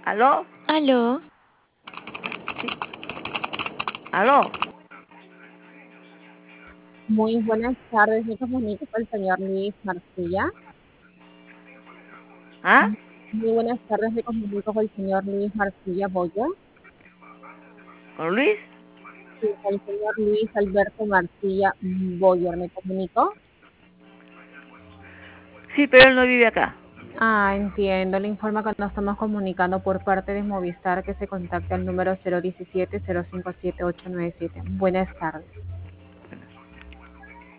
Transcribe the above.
¿Aló? Aló, Sí. ¿Aló? Muy buenas tardes, me comunico con el señor Luis Marcilla. ¿Ah? Muy buenas tardes, me comunico con el señor Luis Marcilla Boya. ¿Con Luis? Sí, con el señor Luis Alberto Marcilla Boyer, me comunico. Sí, pero él no vive acá. Entiendo, le informa que nos estamos comunicando por parte de Movistar que se contacte al número 017-057-897. Buenas tardes.